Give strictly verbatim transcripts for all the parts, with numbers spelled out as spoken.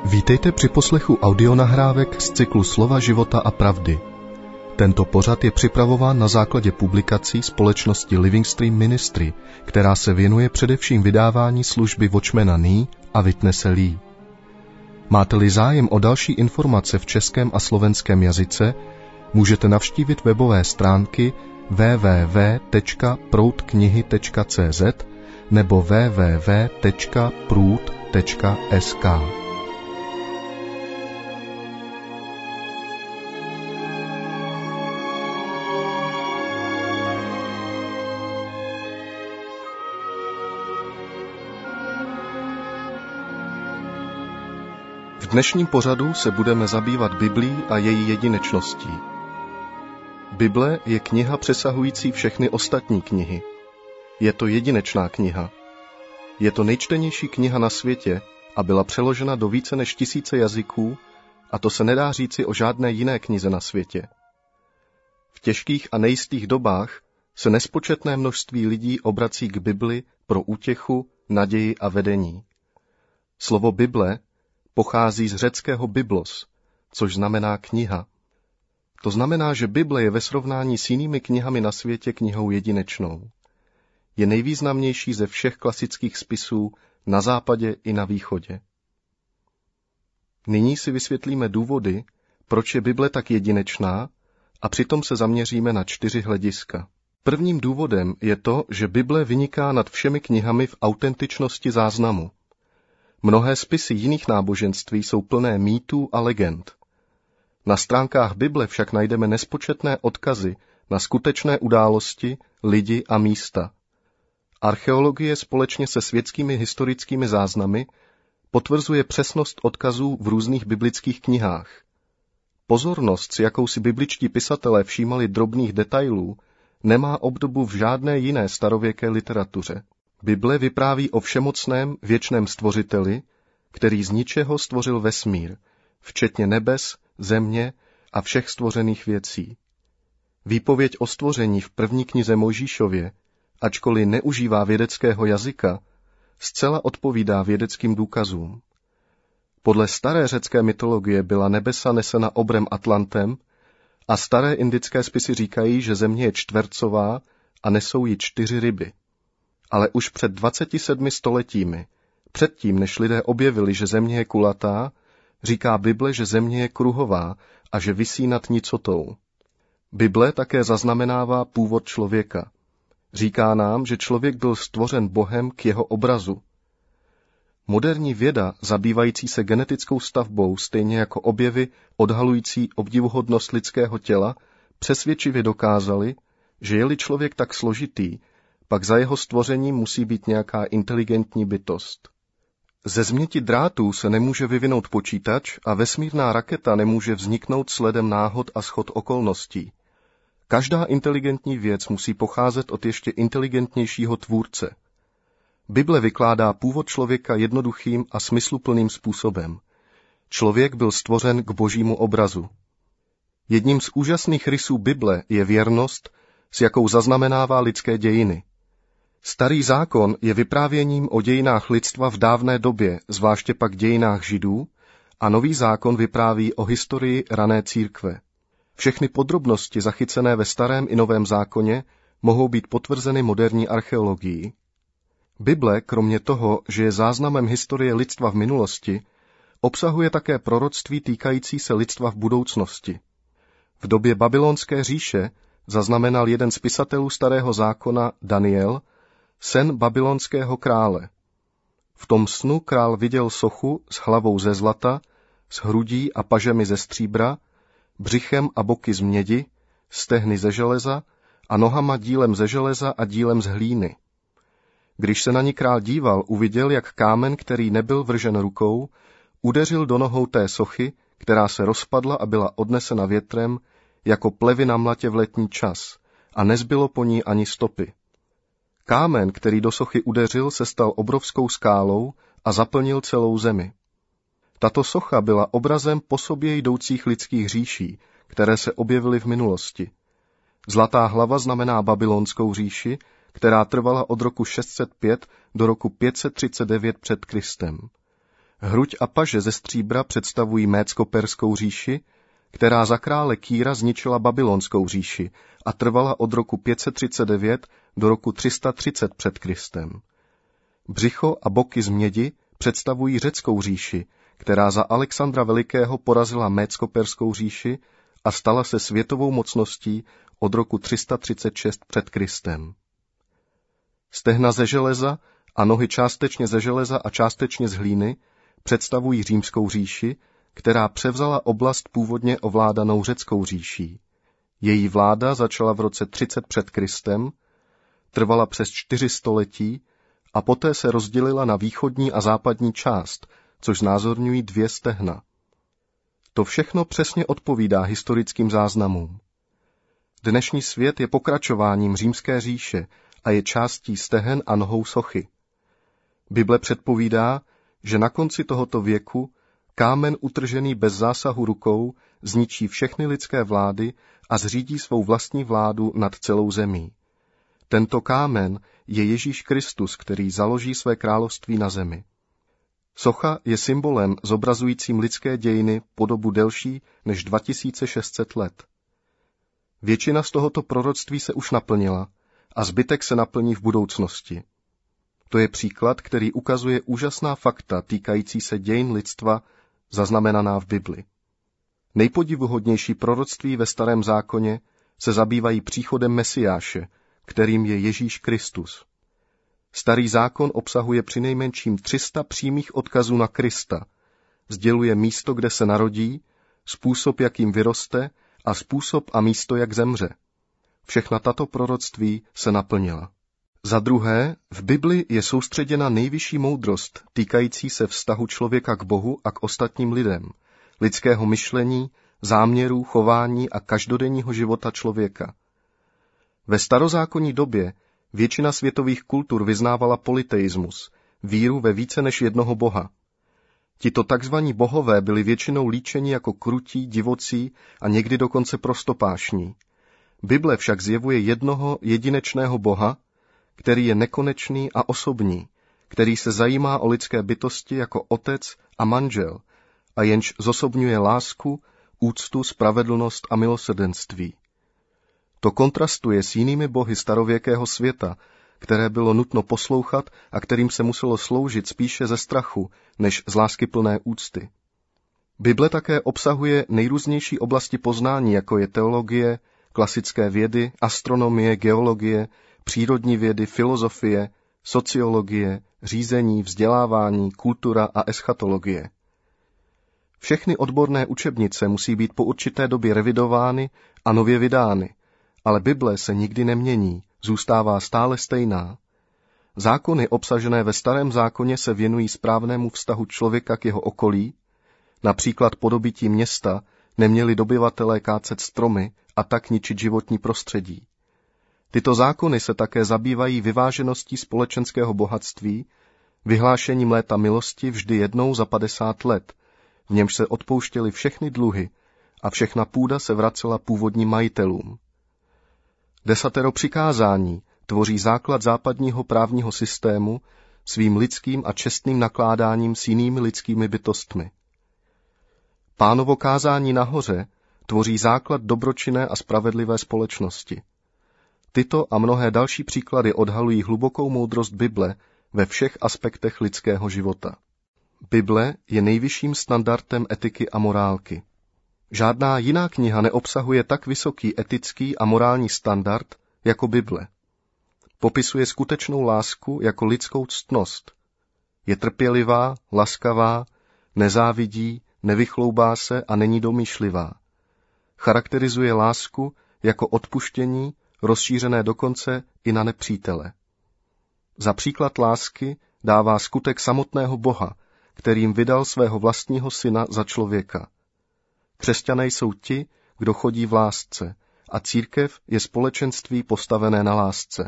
Vítejte při poslechu audionahrávek z cyklu Slova života a pravdy. Tento pořad je připravován na základě publikací společnosti Living Stream Ministry, která se věnuje především vydávání služby Watchmana Nee a Witnesse Lee. Máte-li zájem o další informace v českém a slovenském jazyce, můžete navštívit webové stránky w w w tečka proudknihy tečka c z nebo w w w tečka proud tečka s k. V dnešním pořadu se budeme zabývat Biblií a její jedinečností. Bible je kniha přesahující všechny ostatní knihy. Je to jedinečná kniha. Je to nejčtenější kniha na světě a byla přeložena do více než tisíce jazyků, a to se nedá říci o žádné jiné knize na světě. V těžkých a nejistých dobách se nespočetné množství lidí obrací k Bibli pro útěchu, naději a vedení. Slovo Bible pochází z řeckého biblos, což znamená kniha. To znamená, že Bible je ve srovnání s jinými knihami na světě knihou jedinečnou. Je nejvýznamnější ze všech klasických spisů na západě i na východě. Nyní si vysvětlíme důvody, proč je Bible tak jedinečná, a přitom se zaměříme na čtyři hlediska. Prvním důvodem je to, že Bible vyniká nad všemi knihami v autentičnosti záznamu. Mnohé spisy jiných náboženství jsou plné mýtů a legend. Na stránkách Bible však najdeme nespočetné odkazy na skutečné události, lidi a místa. Archeologie společně se světskými historickými záznamy potvrzuje přesnost odkazů v různých biblických knihách. Pozornost, s jakou si bibličtí pisatelé všímali drobných detailů, nemá obdobu v žádné jiné starověké literatuře. Bible vypráví o všemocném, věčném stvořiteli, který z ničeho stvořil vesmír, včetně nebes, země a všech stvořených věcí. Výpověď o stvoření v první knize Mojžíšově, ačkoliv neužívá vědeckého jazyka, zcela odpovídá vědeckým důkazům. Podle staré řecké mytologie byla nebesa nesena obrem Atlantem a staré indické spisy říkají, že země je čtvercová a nesou ji čtyři ryby. Ale už před dvaceti sedmi stoletími, předtím, než lidé objevili, že země je kulatá, říká Bible, že země je kruhová a že visí nad nicotou. Bible také zaznamenává původ člověka. Říká nám, že člověk byl stvořen Bohem k jeho obrazu. Moderní věda, zabývající se genetickou stavbou, stejně jako objevy odhalující obdivuhodnost lidského těla, přesvědčivě dokázaly, že je-li člověk tak složitý, pak za jeho stvořením musí být nějaká inteligentní bytost. Ze změti drátů se nemůže vyvinout počítač a vesmírná raketa nemůže vzniknout sledem náhod a shod okolností. Každá inteligentní věc musí pocházet od ještě inteligentnějšího tvůrce. Bible vykládá původ člověka jednoduchým a smysluplným způsobem. Člověk byl stvořen k božímu obrazu. Jedním z úžasných rysů Bible je věrnost, s jakou zaznamenává lidské dějiny. Starý zákon je vyprávěním o dějinách lidstva v dávné době, zvláště pak dějinách Židů, a nový zákon vypráví o historii rané církve. Všechny podrobnosti zachycené ve starém i novém zákoně mohou být potvrzeny moderní archeologií. Bible, kromě toho, že je záznamem historie lidstva v minulosti, obsahuje také proroctví týkající se lidstva v budoucnosti. V době babylonské říše zaznamenal jeden z pisatelů starého zákona, Daniel, sen babylonského krále. V tom snu král viděl sochu s hlavou ze zlata, s hrudí a pažemi ze stříbra, břichem a boky z mědi, stehny ze železa a nohama dílem ze železa a dílem z hlíny. Když se na ní král díval, uviděl, jak kámen, který nebyl vržen rukou, udeřil do nohou té sochy, která se rozpadla a byla odnesena větrem, jako plevy na mlatě v letní čas, a nezbylo po ní ani stopy. Kámen, který do sochy udeřil, se stal obrovskou skálou a zaplnil celou zemi. Tato socha byla obrazem po sobě jdoucích lidských říší, které se objevily v minulosti. Zlatá hlava znamená babylonskou říši, která trvala od roku šest set pět do roku pět set třicet devět před Kristem. Hruď a paže ze stříbra představují Mécko-perskou říši, která za krále Kýra zničila Babylonskou říši a trvala od roku pět set třicet devět do roku tři sta třicet před Kristem. Břicho a boky z mědi představují Řeckou říši, která za Alexandra Velikého porazila Mécko-perskou říši a stala se světovou mocností od roku tři sta třicet šest před Kristem. Stehna ze železa a nohy částečně ze železa a částečně z hlíny představují Římskou říši, která převzala oblast původně ovládanou Řeckou říší. Její vláda začala v roce třicet před Kristem, trvala přes čtyři století a poté se rozdělila na východní a západní část, což znázorňují dvě stehna. To všechno přesně odpovídá historickým záznamům. Dnešní svět je pokračováním Římské říše a je částí stehen a nohou sochy. Bible předpovídá, že na konci tohoto věku kámen utržený bez zásahu rukou zničí všechny lidské vlády a zřídí svou vlastní vládu nad celou zemí. Tento kámen je Ježíš Kristus, který založí své království na zemi. Socha je symbolem zobrazujícím lidské dějiny po dobu delší než dva tisíce šest set let. Většina z tohoto proroctví se už naplnila a zbytek se naplní v budoucnosti. To je příklad, který ukazuje úžasná fakta týkající se dějin lidstva, zaznamenaná v Bibli. Nejpodivuhodnější proroctví ve Starém zákoně se zabývají příchodem Mesiáše, kterým je Ježíš Kristus. Starý zákon obsahuje přinejmenším tři sta přímých odkazů na Krista, sděluje místo, kde se narodí, způsob, jakým vyroste a způsob a místo, jak zemře. Všechna tato proroctví se naplnila. Za druhé, v Bibli je soustředěna nejvyšší moudrost týkající se vztahu člověka k Bohu a k ostatním lidem, lidského myšlení, záměrů, chování a každodenního života člověka. Ve starozákonní době většina světových kultur vyznávala polyteismus, víru ve více než jednoho boha. Tito takzvaní bohové byli většinou líčeni jako krutí, divocí a někdy dokonce prostopášní. Bible však zjevuje jednoho jedinečného boha, který je nekonečný a osobní, který se zajímá o lidské bytosti jako otec a manžel a jenž zosobňuje lásku, úctu, spravedlnost a milosrdenství. To kontrastuje s jinými bohy starověkého světa, které bylo nutno poslouchat a kterým se muselo sloužit spíše ze strachu, než z láskyplné úcty. Bible také obsahuje nejrůznější oblasti poznání, jako je teologie, klasické vědy, astronomie, geologie, přírodní vědy, filozofie, sociologie, řízení, vzdělávání, kultura a eschatologie. Všechny odborné učebnice musí být po určité době revidovány a nově vydány, ale Bible se nikdy nemění, zůstává stále stejná. Zákony obsažené ve Starém zákoně se věnují správnému vztahu člověka k jeho okolí, například po dobytí města neměli dobyvatelé kácet stromy a tak ničit životní prostředí. Tyto zákony se také zabývají vyvážeností společenského bohatství, vyhlášením léta milosti vždy jednou za padesát let, v němž se odpouštěly všechny dluhy a všechna půda se vracela původním majitelům. Desatero přikázání tvoří základ západního právního systému svým lidským a čestným nakládáním s jinými lidskými bytostmi. Pánovo kázání nahoře tvoří základ dobročinné a spravedlivé společnosti. Tyto a mnohé další příklady odhalují hlubokou moudrost Bible ve všech aspektech lidského života. Bible je nejvyšším standardem etiky a morálky. Žádná jiná kniha neobsahuje tak vysoký etický a morální standard jako Bible. Popisuje skutečnou lásku jako lidskou ctnost. Je trpělivá, laskavá, nezávidí, nevychloubá se a není domýšlivá. Charakterizuje lásku jako odpuštění, rozšířené dokonce i na nepřítele. Za příklad lásky dává skutek samotného Boha, kterým vydal svého vlastního syna za člověka. Křesťané jsou ti, kdo chodí v lásce, a církev je společenství postavené na lásce.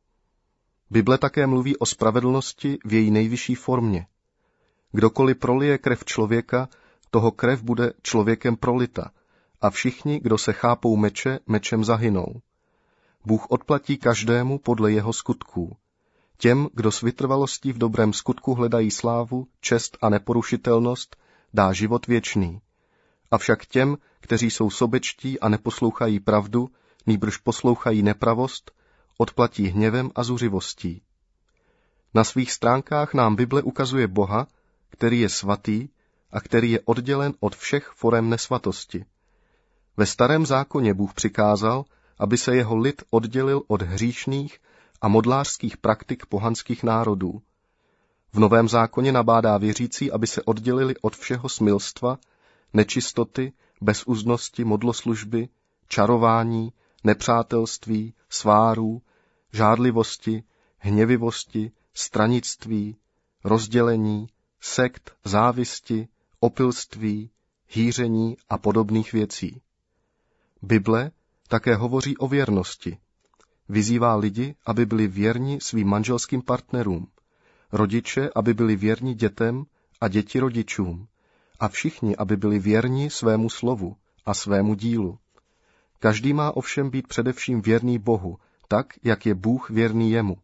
Bible také mluví o spravedlnosti v její nejvyšší formě. Kdokoliv prolije krev člověka, toho krev bude člověkem prolita, a všichni, kdo se chápou meče, mečem zahynou. Bůh odplatí každému podle jeho skutků. Těm, kdo s vytrvalostí v dobrém skutku hledají slávu, čest a neporušitelnost, dá život věčný. Avšak těm, kteří jsou sobečtí a neposlouchají pravdu, nýbrž poslouchají nepravost, odplatí hněvem a zuřivostí. Na svých stránkách nám Bible ukazuje Boha, který je svatý a který je oddělen od všech forem nesvatosti. Ve Starém zákoně Bůh přikázal, aby se jeho lid oddělil od hříšných a modlářských praktik pohanských národů. V Novém zákoně nabádá věřící, aby se oddělili od všeho smilstva, nečistoty, bezúznosti, modloslužby, čarování, nepřátelství, svárů, žádlivosti, hněvivosti, stranictví, rozdělení, sekt, závisti, opilství, hýření a podobných věcí. Bible také hovoří o věrnosti. Vyzývá lidi, aby byli věrni svým manželským partnerům, rodiče, aby byli věrni dětem a děti rodičům, a všichni, aby byli věrni svému slovu a svému dílu. Každý má ovšem být především věrný Bohu, tak, jak je Bůh věrný jemu.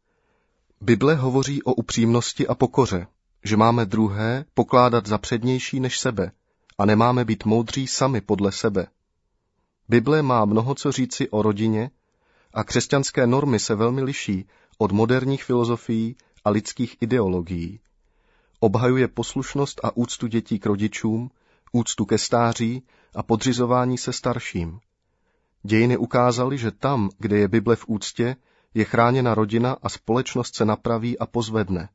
Bible hovoří o upřímnosti a pokoře, že máme druhé pokládat za přednější než sebe a nemáme být moudří sami podle sebe. Bible má mnoho co říci o rodině a křesťanské normy se velmi liší od moderních filozofií a lidských ideologií. Obhajuje poslušnost a úctu dětí k rodičům, úctu ke stáří a podřizování se starším. Dějiny ukázaly, že tam, kde je Bible v úctě, je chráněna rodina a společnost se napraví a pozvedne.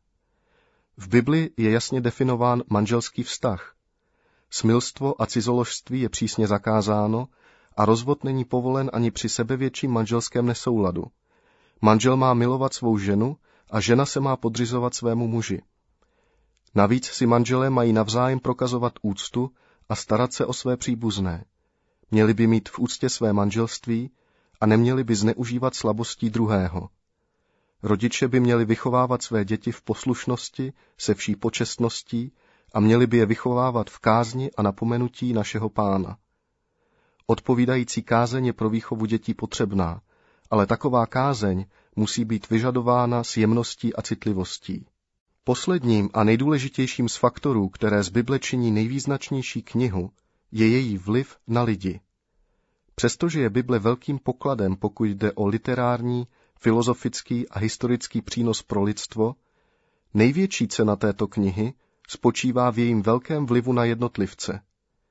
V Bibli je jasně definován manželský vztah. Smilstvo a cizoložství je přísně zakázáno a rozvod není povolen ani při sebevětším manželském nesouladu. Manžel má milovat svou ženu a žena se má podřizovat svému muži. Navíc si manželé mají navzájem prokazovat úctu a starat se o své příbuzné. Měli by mít v úctě své manželství a neměli by zneužívat slabostí druhého. Rodiče by měli vychovávat své děti v poslušnosti, se vší počestností a měli by je vychovávat v kázni a napomenutí našeho Pána. Odpovídající kázeň je pro výchovu dětí potřebná, ale taková kázeň musí být vyžadována s jemností a citlivostí. Posledním a nejdůležitějším z faktorů, které z Bible činí nejvýznačnější knihu, je její vliv na lidi. Přestože je Bible velkým pokladem, pokud jde o literární, filozofický a historický přínos pro lidstvo, největší cena této knihy spočívá v jejím velkém vlivu na jednotlivce.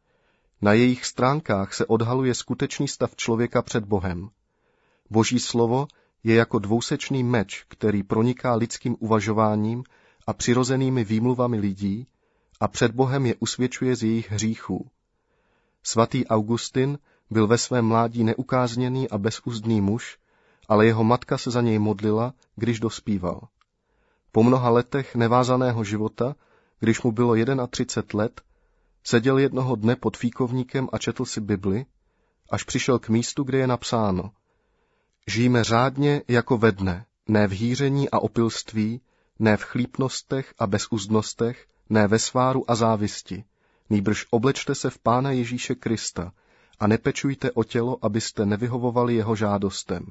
Na jejich stránkách se odhaluje skutečný stav člověka před Bohem. Boží slovo je jako dvousečný meč, který proniká lidským uvažováním a přirozenými výmluvami lidí a před Bohem je usvědčuje z jejich hříchů. Svatý Augustin byl ve svém mládí neukázněný a bezúzdný muž, ale jeho matka se za něj modlila, když dospíval. Po mnoha letech nevázaného života, když mu bylo třicet jedna let, seděl jednoho dne pod fíkovníkem a četl si Bibli, až přišel k místu, kde je napsáno: Žijme řádně jako ve dne, ne v hýření a opilství, ne v chlípnostech a bezúzdnostech, ne ve sváru a závisti, nýbrž oblečte se v Pána Ježíše Krista a nepečujte o tělo, abyste nevyhovovali jeho žádostem.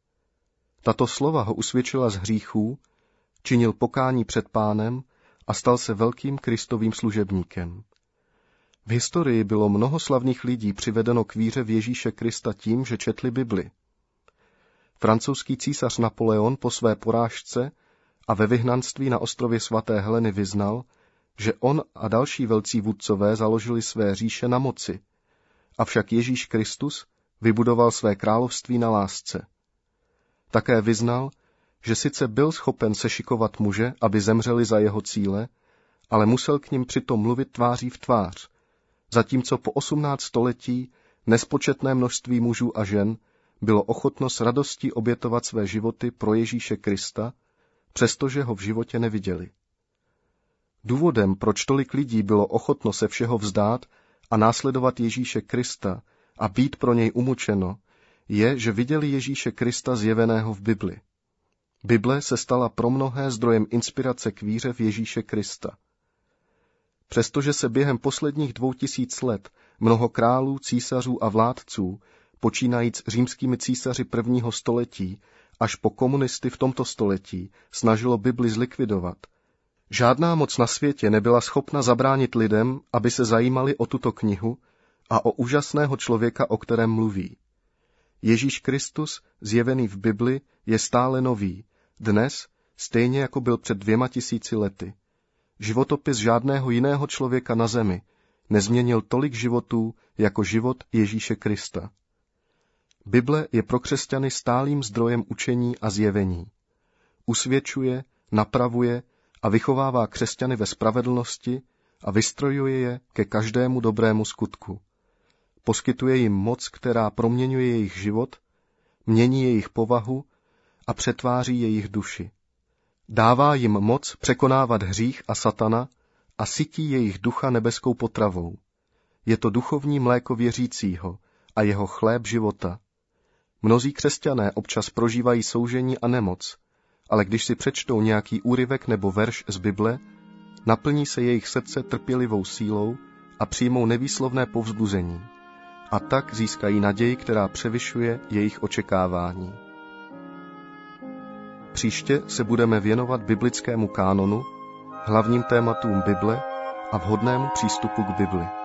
Tato slova ho usvědčila z hříchů, činil pokání před Pánem a stal se velkým Kristovým služebníkem. V historii bylo mnoho slavných lidí přivedeno k víře v Ježíše Krista tím, že četli Bibli. Francouzský císař Napoleon po své porážce a ve vyhnanství na ostrově svaté Heleny vyznal, že on a další velcí vůdcové založili své říše na moci, avšak Ježíš Kristus vybudoval své království na lásce. Také vyznal, že sice byl schopen sešikovat muže, aby zemřeli za jeho cíle, ale musel k nim přitom mluvit tváří v tvář, zatímco po osmnáct století nespočetné množství mužů a žen bylo ochotno s radostí obětovat své životy pro Ježíše Krista, přestože ho v životě neviděli. Důvodem, proč tolik lidí bylo ochotno se všeho vzdát a následovat Ježíše Krista a být pro něj umučeno, je, že viděli Ježíše Krista zjeveného v Bibli. Bible se stala pro mnohé zdrojem inspirace k víře v Ježíše Krista. Přestože se během posledních dvou tisíc let mnoho králů, císařů a vládců, počínajíc římskými císaři prvního století až po komunisty v tomto století snažilo Bibli zlikvidovat. Žádná moc na světě nebyla schopna zabránit lidem, aby se zajímali o tuto knihu a o úžasného člověka, o kterém mluví. Ježíš Kristus, zjevený v Bibli, je stále nový, dnes stejně jako byl před dvěma tisíci lety. Životopis žádného jiného člověka na zemi nezměnil tolik životů jako život Ježíše Krista. Bible je pro křesťany stálým zdrojem učení a zjevení. Usvědčuje, napravuje a vychovává křesťany ve spravedlnosti a vystrojuje je ke každému dobrému skutku. Poskytuje jim moc, která proměňuje jejich život, mění jejich povahu a přetváří jejich duši. Dává jim moc překonávat hřích a satana a sytí jejich ducha nebeskou potravou. Je to duchovní mléko věřícího a jeho chléb života. Mnozí křesťané občas prožívají soužení a nemoc, ale když si přečtou nějaký úryvek nebo verš z Bible, naplní se jejich srdce trpělivou sílou a přijmou nevýslovné povzbuzení. A tak získají naději, která převyšuje jejich očekávání. Příště se budeme věnovat biblickému kánonu, hlavním tématům Bible a vhodnému přístupu k Bibli.